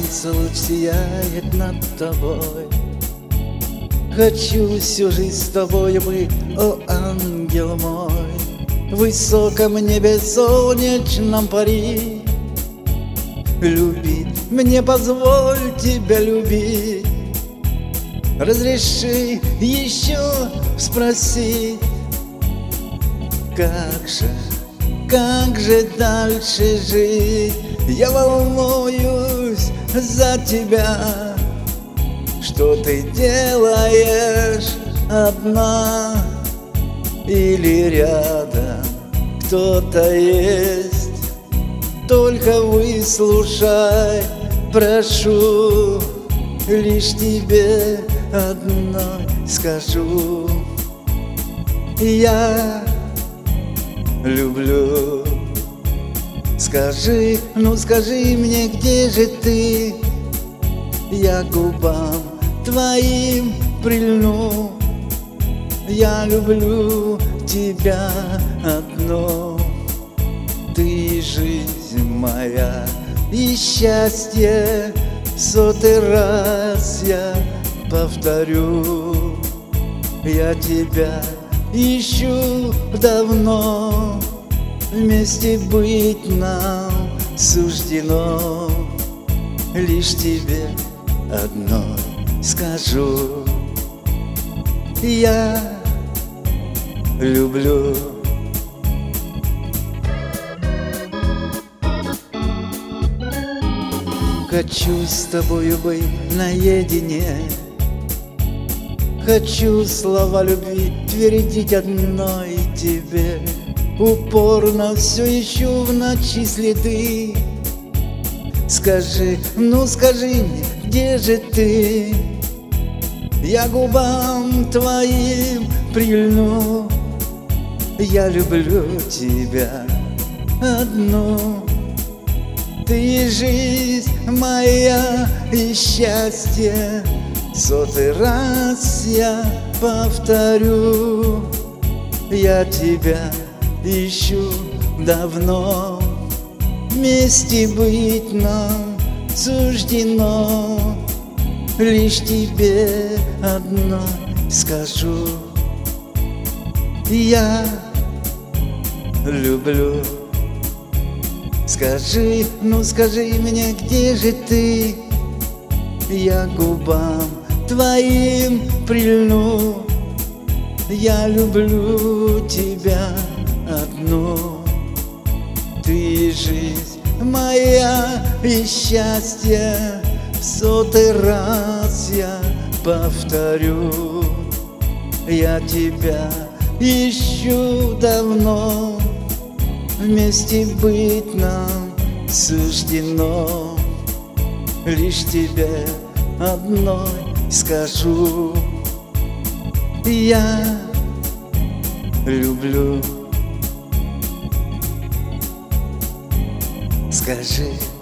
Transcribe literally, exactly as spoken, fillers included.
солнце луч сияет над тобой. Хочу всю жизнь с тобой быть, о ангел мой, в высоком небе солнечном пари. Любить, мне позволь тебя любить. Разреши еще спросить, как же, как же дальше жить? Я волнуюсь за тебя. Что ты делаешь одна или рядом кто-то есть? Только выслушай, прошу, лишь тебе одной скажу: я люблю. Скажи, ну скажи мне, где же ты? Я губам твоим прильну. Я люблю тебя одну. Ты жизнь моя и счастье. В сотый раз я повторю: я тебя ищу давно. Вместе быть нам суждено. Лишь тебе одной скажу: я люблю. Хочу с тобою быть наедине. Хочу слова любви твердить одной тебе. Упорно все ищу в ночи следы. Скажи, ну скажи мне, где же ты? Я губам твоим прильну. Я люблю тебя одну. Ты жизнь моя и счастье. Сотый раз я повторю: я тебя ищу давно. Вместе быть нам суждено. Лишь тебе одной скажу: я люблю. Скажи, ну скажи мне, где же ты? Я губам твоим прильну. Я люблю тебя одну. Ты жизнь моя и счастье. В сотый раз я повторю: я тебя ищу давно. Вместе быть нам суждено. Лишь тебе одной скажу: я люблю. Скажи,